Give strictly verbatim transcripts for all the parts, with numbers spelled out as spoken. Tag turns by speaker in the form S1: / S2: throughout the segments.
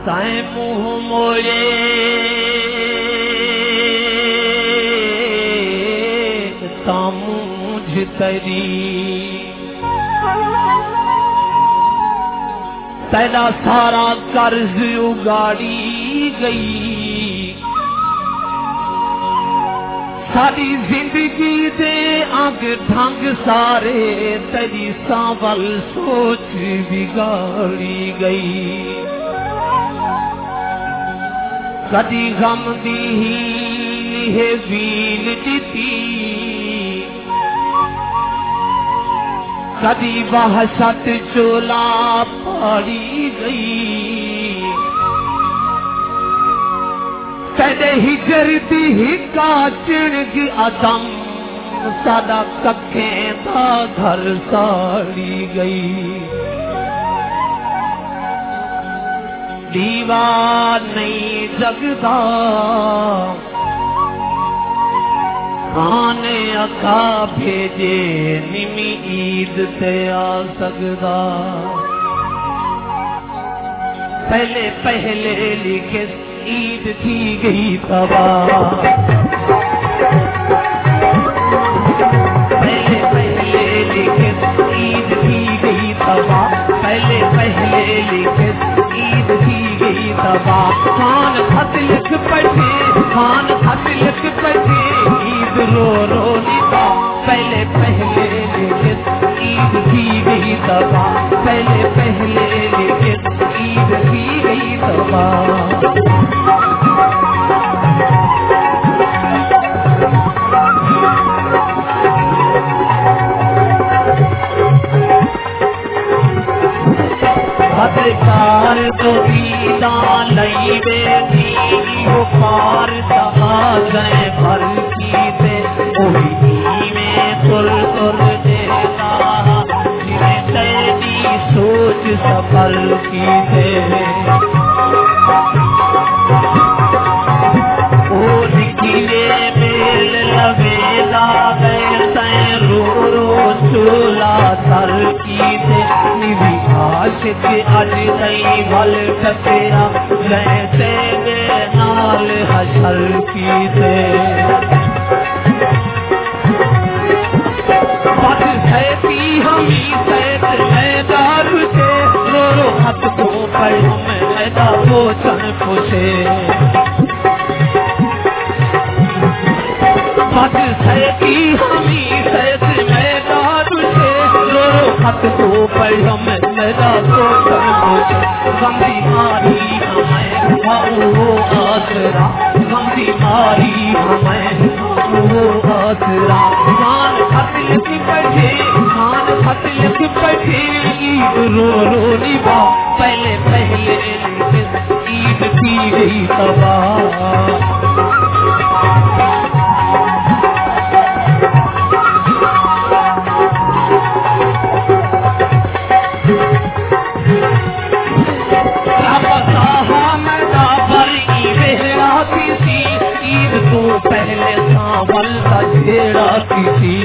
S1: साए मुँह मोरे तामूझ तरी तेरा सारा कर्ज उगाड़ी गई सारी जिंदगी दे अंग ढंग सारे तेरी सांवल सोच बिगाड़ी गई कदी गम दी ही वील जीती कदी वहशत चोला पाड़ी गई तेरे हिजर दी हिका चिणग अदम सादा कखें दा घर साड़ी गई दीवा नहीं जगदा खाने अखा भेजे निमी ईद ते आ सकदा पहले पहले लिखे ईद थी गई तबाह पहले पहले लिखे ईद थी गई तबाह पहले पहले लिखे ईद थी गई तबाह खान खत लिख पढ़े खान खत लिख पढ़े ईद रो रो निभा पहले पहले लिखे ईद थी गई तबाह पहले पहले लिखे ईद थी गई तबाह कार तो दीदा लई बेटी हो पार दहा गए भर की ते ओही में तुर तुर देता जिन्हें तेरी सोच सफल की थे ओ दिखिले मेल लवेला गए तैं रो रो चोला सर की थे निभी आशिक अज तई भल टकरा जैसे में नाल हसल की थे बद सहती हमी सहत है दारू से रो रो हथ को पर हमें मैदा भोजन खुशे बद सहती हमी सहत है दारू से रो रो हथ को पर हमें मैदा भोजन खुशे गंदी मारी हमें वो आसरा गंदी मारी हमें वो आसरा खान खत लिख पढ़े खान खत लिख पढ़े ईद रो रो निभा पहले पहले ईद की गई तबाह पहले सांवल का घेरा की थी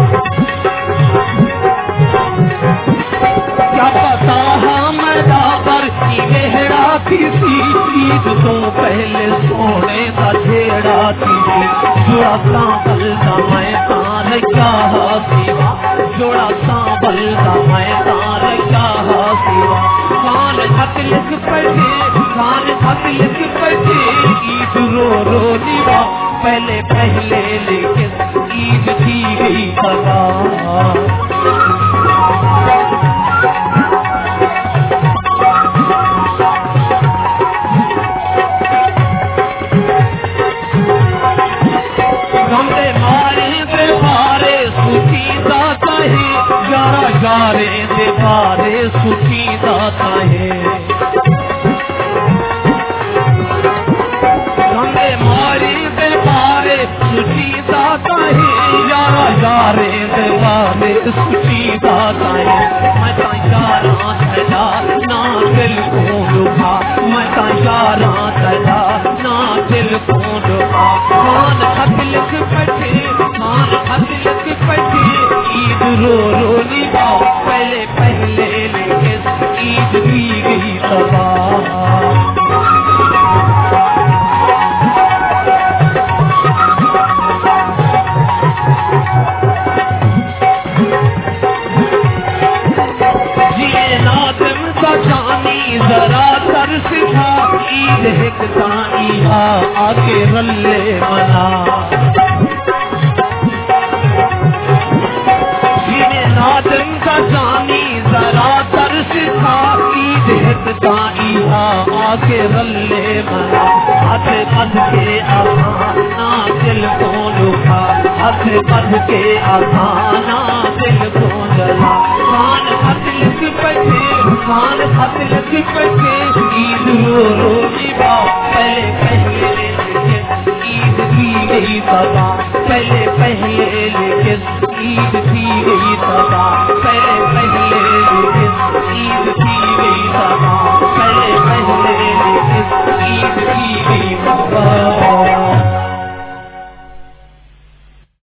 S1: क्या पता हम पर की घेरा की थी ईद तो पहले सोने का घेरा की थी जोड़ा सांवल का मैदान क्या सिवा जोड़ा सांवल का मैदान क्या सिवा खान खत लिख पढ़े खान खत लिख पढ़े ईद रो रो निभा पहले पहले लेकिन ईद थी गई तबाह गमले मारे दे मारे सुखी दाता है ग्यारह गारे दे मारे सुखी दाता है गमले मारे सुची दाता है यारा यारे दरबारे सुची दाता है मैं ता यारा तला ना दिल को लुभा मैं ता यारा तला ना दिल को लुभा खान खत लिख पढ़े खान खत लिख पढ़े ईद रो रो निभा पहले पहले लेके ईद की गई तबाह जानी जरा तरस था ईद हिक ताई आ आके रले मना नादन का जानी जरा तरस था ईद हिक ताई आ आके रले मना हाथ बध के आना दिल को लुका हाथ बध के आना दिल को जला खान खत लिख बैठे खान खत लिख बैठे ईद रो रो निभा पहले पहले लेकिन ईद की गई तबा पहले पहले लेकिन ईद की गई तबा पहले